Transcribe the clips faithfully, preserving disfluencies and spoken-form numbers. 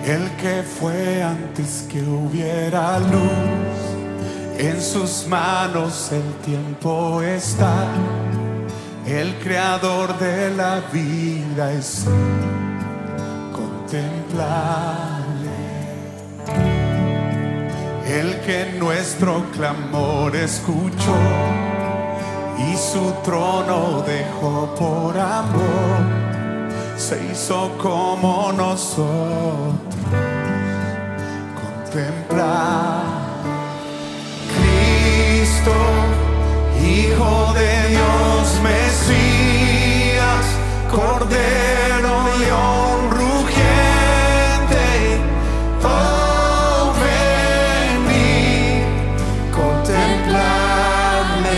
El que fue antes que hubiera luz, en sus manos el tiempo está. El creador de la vida es contemplable. El que nuestro clamor escuchó y su trono dejó por amor, se hizo como nosotros, contemplar. Cristo, Hijo de Dios, Mesías, Cordero León rugiente, oh, venid, contemplarme.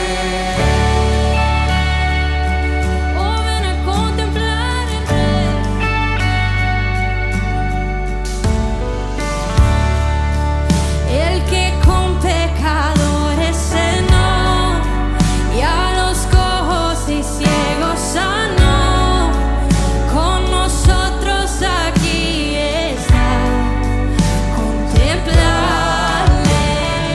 Oh, ven a contemplar el Rey. El que con pecadores cenó y a los cojos y ciegos sanó, con nosotros aquí está, contemplarle.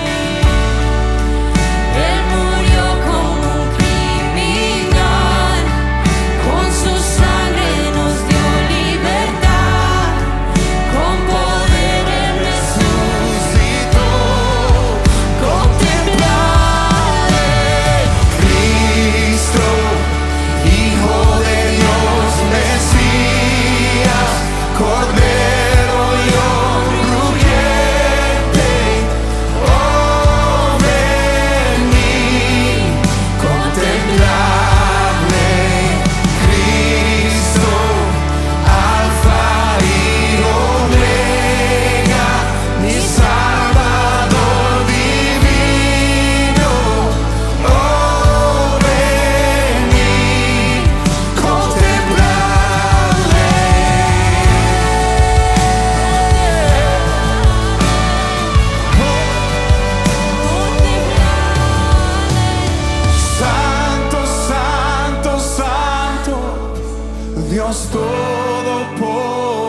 Él murió como un criminal, con su sangre nos dio libertad, con poder Él resucitó, contemplarle. Cristo, Hijo de Dios, Mesías, Cordero León rugiente, oh, venid, contemplarle. Cristo, Alfa y Omega, mi Salvador divino, oh, venid, contemplarle. Santo, santo, santo, Dios Todopoderoso.